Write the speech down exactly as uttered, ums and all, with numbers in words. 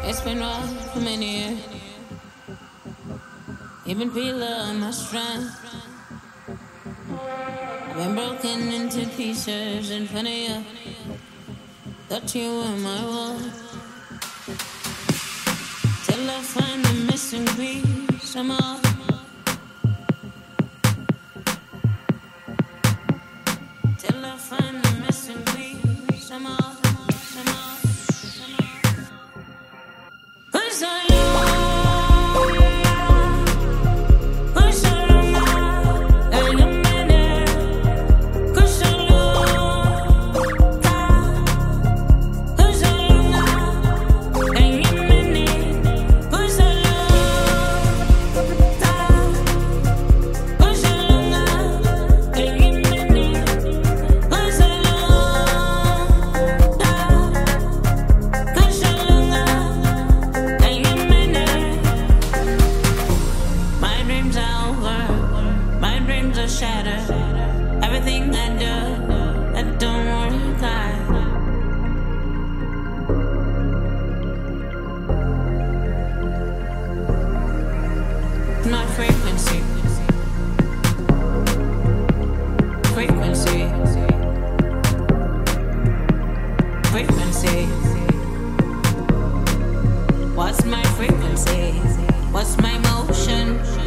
It's been rough for many years. You've been peeling my strength. I've been broken into pieces in front of you. Thought you were my world. Till I find the missing piece. I'm all Till I find the missing piece. I'm all I'm all I'm all Who's on you? What's my frequency? What's my motion?